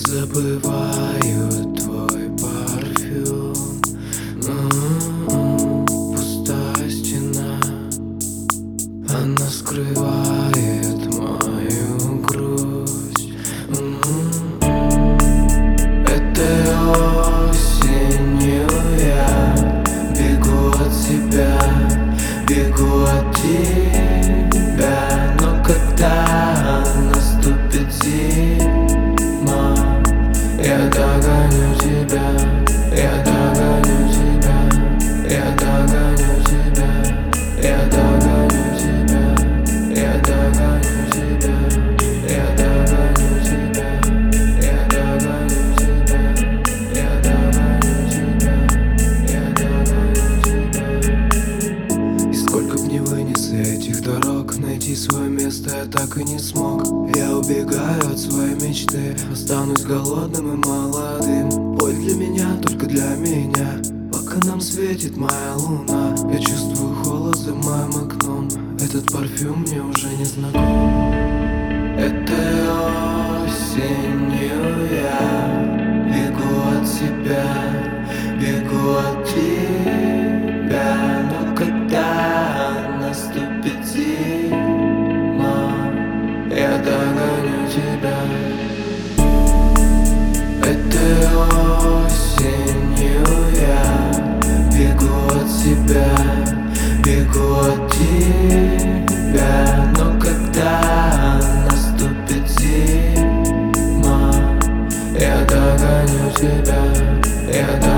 забываю твой парфюм. Пустая стена, она скрывает мою грусть. Этой осенью я бегу от себя, бегу от тебя. Но когда наступит зима, я догоню тебя, я догоню тебя, я догоню тебя, я догоню тебя, я догоню тебя, я догоню тебя, я догоню тебя, я догоню тебя, я догоню тебя. И сколько б не вынес этих дорог, найти свое место я так и не смог. Я убегаю от своей мечты, останусь голодным и молодым. Боль для меня, только для меня, пока нам светит моя луна. Я чувствую холод за моим окном, этот парфюм мне уже не знаком. Этой осенью я бегу от себя, бегу от тебя. Но когда наступит зима, я догоню тебя. Этой осенью я бегу от себя, бегу от тебя. Но когда наступит зима, я догоню тебя, я догоню тебя.